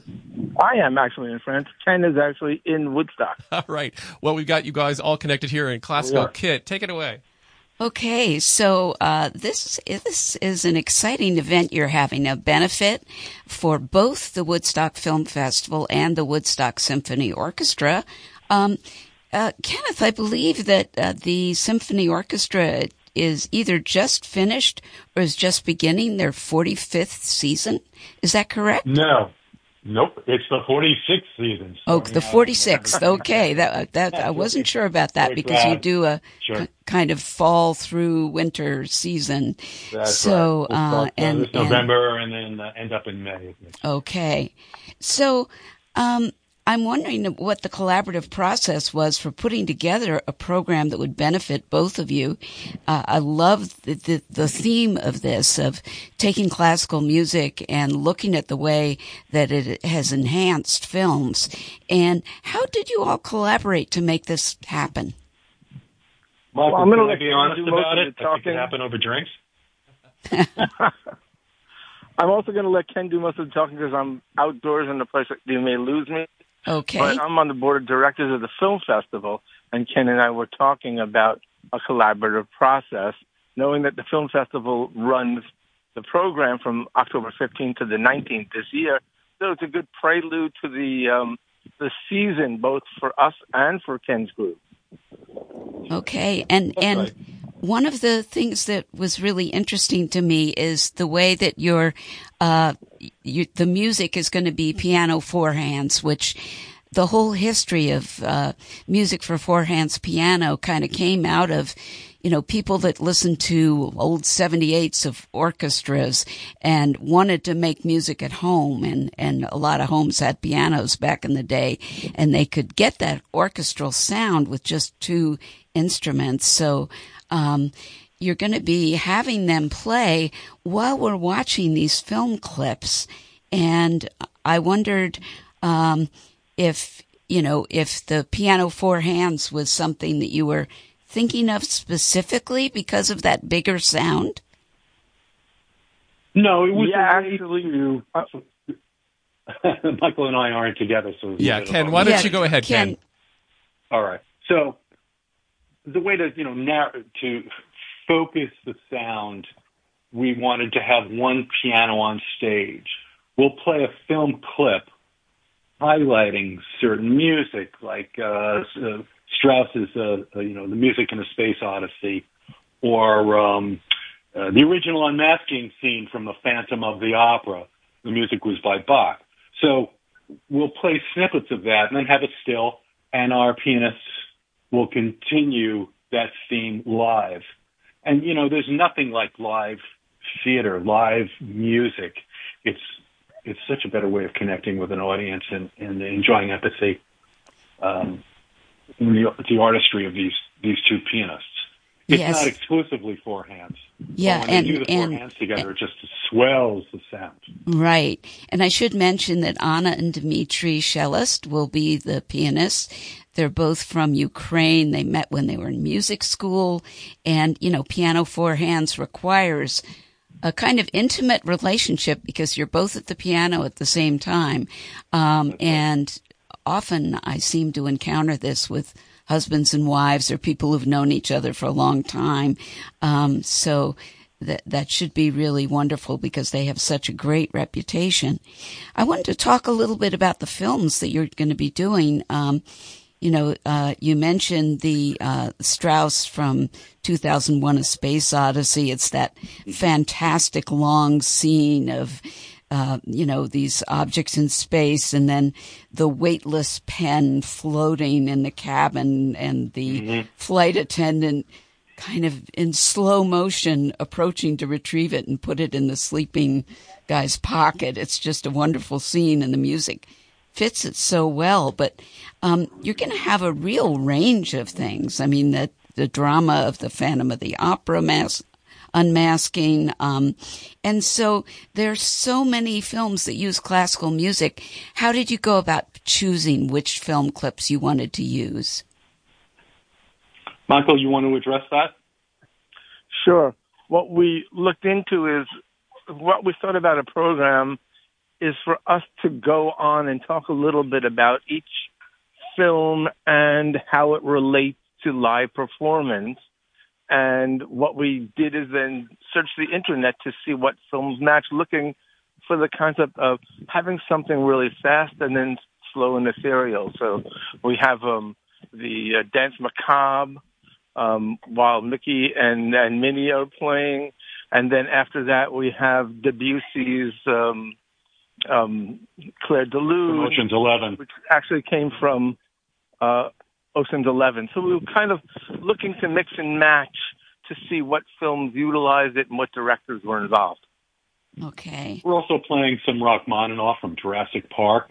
I am actually in France. Ken is actually in Woodstock. All right. Well, we've got you guys all connected here in Classical Yeah. Kit. Take it away. Okay, so uh, this this is an exciting event you're having, a benefit for both the Woodstock Film Festival and the Woodstock Symphony Orchestra. Um, uh, Kenneth, I believe that uh, the Symphony Orchestra is either just finished or is just beginning their forty-fifth season. Is that correct? No. Nope. It's the forty-sixth season. Oh, the forty-sixth. Okay. That that I wasn't sure about that because you do a Sure. k- kind of fall through winter season. That's so right. We'll uh, start, uh, and, this and November and then uh, end up in May. okay. So um I'm wondering what the collaborative process was for putting together a program that would benefit both of you. Uh, I love the, the, the theme of this, of taking classical music and looking at the way that it has enhanced films. And how did you all collaborate to make this happen? Michael, Well, I'm gonna can I let be Ken honest do most about of it? the I think talking. it happened over drinks. I'm also going to let Ken do most of the talking because I'm outdoors in the place that you may lose me. Okay. But I'm on the board of directors of the film festival, and Ken and I were talking about a collaborative process, knowing that the film festival runs the program from October fifteenth to the nineteenth this year. So it's a good prelude to the um, the season, both for us and for Ken's group. Okay, and and one of the things that was really interesting to me is the way that your uh, you, the music is going to be piano four hands, which the whole history of uh, music for four hands piano kind of came out of, you know, people that listened to old seventy-eights of orchestras and wanted to make music at home. And, and a lot of homes had pianos back in the day, and they could get that orchestral sound with just two instruments. So, um, you're going to be having them play while we're watching these film clips. And I wondered, um, if, you know, if the piano four hands was something that you were thinking of specifically because of that bigger sound? No, it was Yeah, a way to. Michael and I aren't together, so Yeah, Ken, why don't you go ahead, Ken? All right. So the way to, you know, narrow, to focus the sound, we wanted to have one piano on stage. We'll play a film clip highlighting certain music, like uh, uh, Strauss's, uh, uh, you know, the music in A Space Odyssey, or um, uh, the original unmasking scene from The Phantom of the Opera. The music was by Bach. So we'll play snippets of that and then have it still, and our pianists will continue that theme live. And, you know, there's nothing like live theater, live music. It's it's such a better way of connecting with an audience and, and enjoying empathy um, in the, the artistry of these, these two pianists. It's yes. not exclusively four hands. Yeah, when and they do the four and, hands together, it just swells the sound. Right. And I should mention that Anna and Dmitry Shelest will be the pianists. They're both from Ukraine. They met when they were in music school. And, you know, piano four hands requires a kind of intimate relationship because you're both at the piano at the same time. Um, and often I seem to encounter this with husbands and wives or people who've known each other for a long time. Um, so that that should be really wonderful because they have such a great reputation. I wanted to talk a little bit about the films that you're going to be doing. Um, you know, uh, you mentioned the uh, Strauss from two thousand one: A Space Odyssey. It's that fantastic long scene of Uh, you know, these objects in space and then the weightless pen floating in the cabin and the mm-hmm. flight attendant kind of in slow motion approaching to retrieve it and put it in the sleeping guy's pocket. It's just a wonderful scene and the music fits it so well. But um, you're going to have a real range of things. I mean, the, the drama of the Phantom of the Opera mass. Unmasking. Um, and so there's so many films that use classical music. How did you go about choosing which film clips you wanted to use? Michael, you want to address that? Sure. What we looked into is, what we thought about a program is for us to go on and talk a little bit about each film and how it relates to live performance. And what we did is then search the internet to see what films match, looking for the concept of having something really fast and then slow and ethereal. So we have um, the uh, Dance Macabre um, while Mickey and, and Minnie are playing. And then after that, we have Debussy's um, um, Claire de Lune, Ocean's Eleven, which actually came from uh, Ocean's Eleven. So we were kind of looking to mix and match to see what films utilized it and what directors were involved. Okay. We're also playing some Rachmaninoff from Jurassic Park.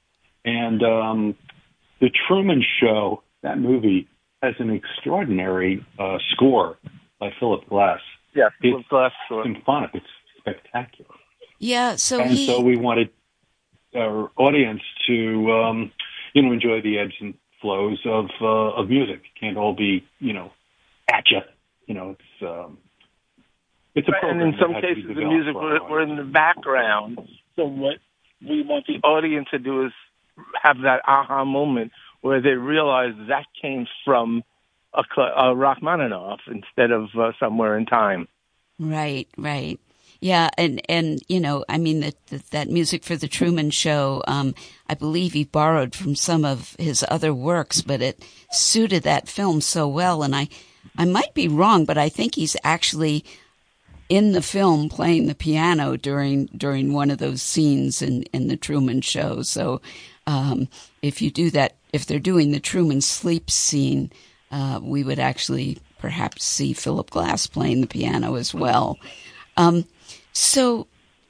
And um, The Truman Show, that movie, has an extraordinary uh, score by Philip Glass. Yes, Philip Glass score. Symphonic. It's spectacular. Yeah, so and he... so we wanted our audience to, um, you know, enjoy the ebbs and flows of uh, of music. It can't all be, you know, at you. You know, it's um, it's a program. And in some cases, the music were, were in the background. So what we want the audience to do is have that aha moment where they realize that came from a, a Rachmaninoff instead of uh, Somewhere in Time. Right, right. Yeah, and, and you know, I mean, that that, that music for The Truman Show, um, I believe he borrowed from some of his other works, but it suited that film so well. And I, I might be wrong, but I think he's actually in the film playing the piano during during one of those scenes in, in The Truman Show. So um, if you do that, if they're doing the Truman sleep scene, uh, we would actually perhaps see Philip Glass playing the piano as well. Um, so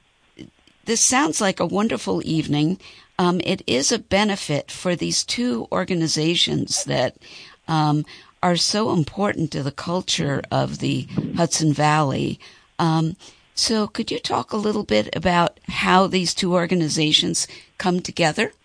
this sounds like a wonderful evening. Um, it is a benefit for these two organizations that um, are so important to the culture of the Hudson Valley. Um, so could you talk a little bit about how these two organizations come together?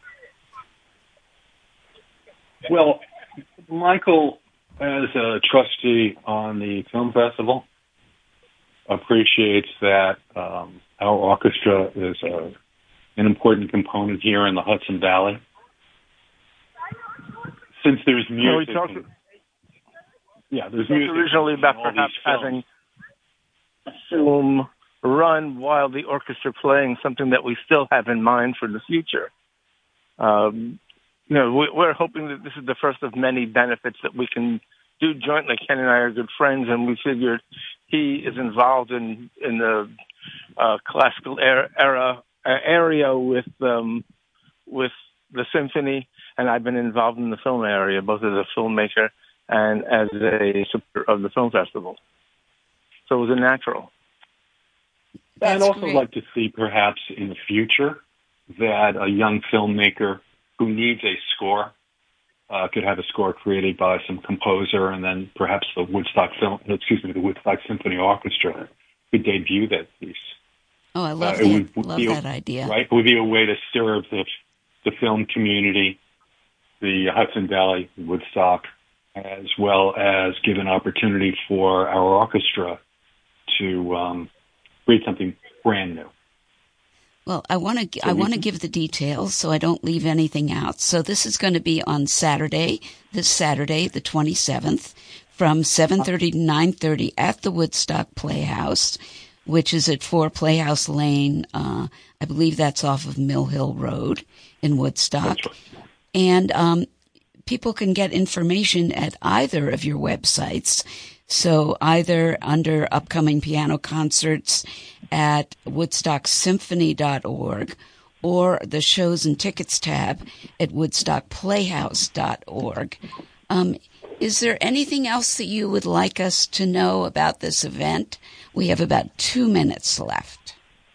Well, Michael, as a trustee on the film festival, appreciates that um, our orchestra is a, an important component here in the Hudson Valley. Since there's music, talked, and, Yeah, there's It was music originally in about all perhaps these films. having a film run while the orchestra playing, something that we still have in mind for the future. Um, you know, we, we're hoping that this is the first of many benefits that we can do jointly. Ken and I are good friends, and we figured he is involved in in the uh, classical era, era uh, area with um, with the symphony, and I've been involved in the film area, both as a filmmaker and as a supporter of the film festival. So it was a natural. I'd also great. like to see, perhaps in the future, that a young filmmaker who needs a score uh, could have a score created by some composer, and then perhaps the Woodstock film, excuse me, the Woodstock Symphony Orchestra could debut that piece. Oh, I love Uh, that. it would love be a- that idea. Right, it would be a way to serve the the film community, the Hudson Valley, Woodstock, as well as give an opportunity for our orchestra to um, create something brand new. Well, I want to So I we want to can- give the details so I don't leave anything out. So this is going to be on Saturday, this Saturday, the twenty-seventh, from seven thirty to nine thirty at the Woodstock Playhouse, which is at four Playhouse Lane. Uh, I believe that's off of Mill Hill Road in Woodstock. And um, people can get information at either of your websites. So either under upcoming piano concerts at woodstock symphony dot org or the shows and tickets tab at woodstock playhouse dot org. Um, is there anything else that you would like us to know about this event? We have about two minutes left.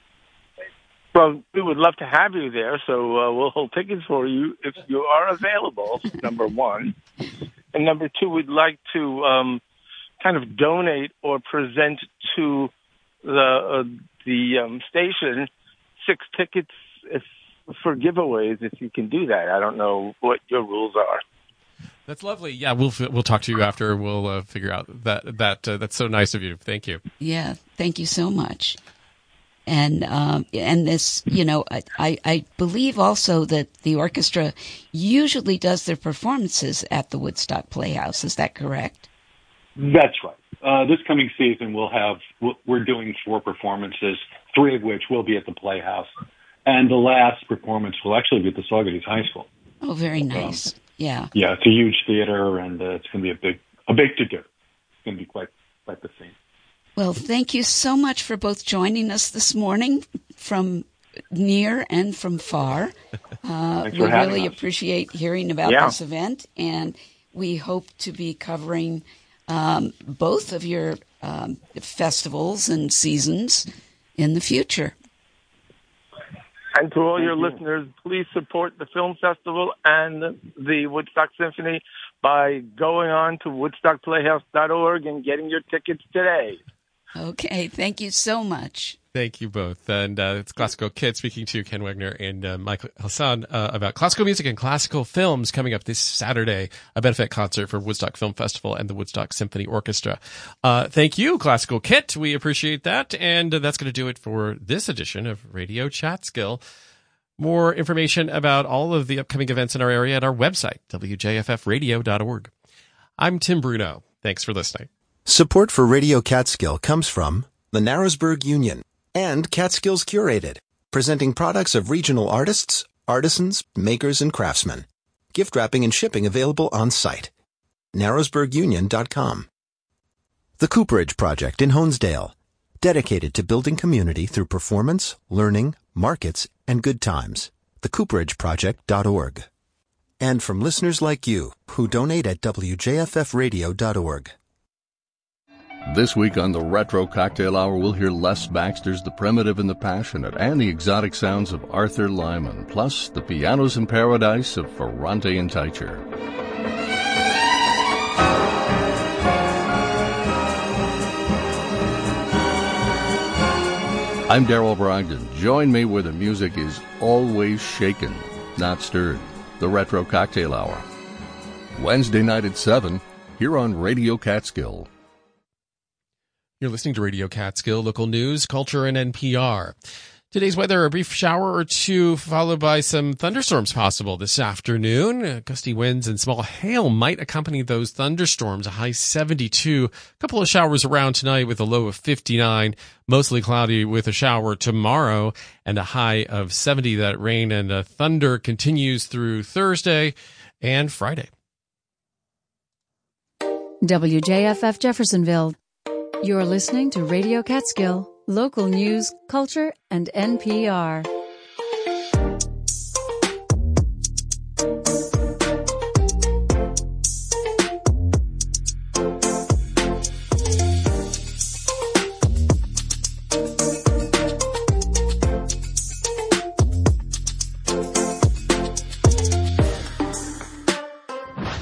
Well, we would love to have you there, so uh, we'll hold tickets for you if you are available, number one. And number two, we'd like to um, kind of donate or present to the uh, the um, station six tickets if, for giveaways, if you can do that. I don't know what your rules are. That's lovely. Yeah, we'll we'll talk to you after. We'll uh, figure out that that uh, that's so nice of you. Thank you. Yeah, thank you so much. And um, and this, you know, I, I believe also that the orchestra usually does their performances at the Woodstock Playhouse. Is that correct? That's right. Uh, this coming season, we'll have we're doing four performances, three of which will be at the Playhouse, and the last performance will actually be at the Saugerties High School. Oh, very nice. Um, yeah. Yeah, it's a huge theater, and uh, it's going to be a big a big to do. It's going to be quite quite the scene. Well, thank you so much for both joining us this morning from near and from far. Uh, we really us. appreciate hearing about yeah. this event, and we hope to be covering um, both of your um, festivals and seasons in the future. And to all your listeners, please support the film festival and the Woodstock Symphony by going on to woodstock playhouse dot org and getting your tickets today. Okay, thank you so much. Thank you both. And uh, it's Classical Kid speaking to Ken Wegner and uh, Michael Hassan uh, about classical music and classical films coming up this Saturday, a benefit concert for Woodstock Film Festival and the Woodstock Symphony Orchestra. Uh, thank you, Classical Kit. We appreciate that. And uh, that's going to do it for this edition of Radio Chatskill. More information about all of the upcoming events in our area at our website, w j f f radio dot org. I'm Tim Bruno. Thanks for listening. Support for Radio Catskill comes from the Narrowsburg Union and Catskills Curated, presenting products of regional artists, artisans, makers, and craftsmen. Gift wrapping and shipping available on site. narrowsburg union dot com. The Cooperage Project in Honesdale, dedicated to building community through performance, learning, markets, and good times. the cooperage project dot org. And from listeners like you who donate at w j f f radio dot org. This week on the Retro Cocktail Hour, we'll hear Les Baxter's The Primitive and the Passionate and the exotic sounds of Arthur Lyman, plus the pianos in paradise of Ferrante and Teicher. I'm Darrell Brogdon. Join me where the music is always shaken, not stirred. The Retro Cocktail Hour. Wednesday night at seven, here on Radio Catskill. You're listening to Radio Catskill, local news, culture, and N P R. Today's weather, a brief shower or two, followed by some thunderstorms possible this afternoon. Uh, gusty winds and small hail might accompany those thunderstorms, a high seventy-two. A couple of showers around tonight with a low of fifty-nine. Mostly cloudy with a shower tomorrow and a high of seventy. That rain and uh, thunder continues through Thursday and Friday. W J F F Jeffersonville. You're listening to Radio Catskill, local news, culture, and N P R.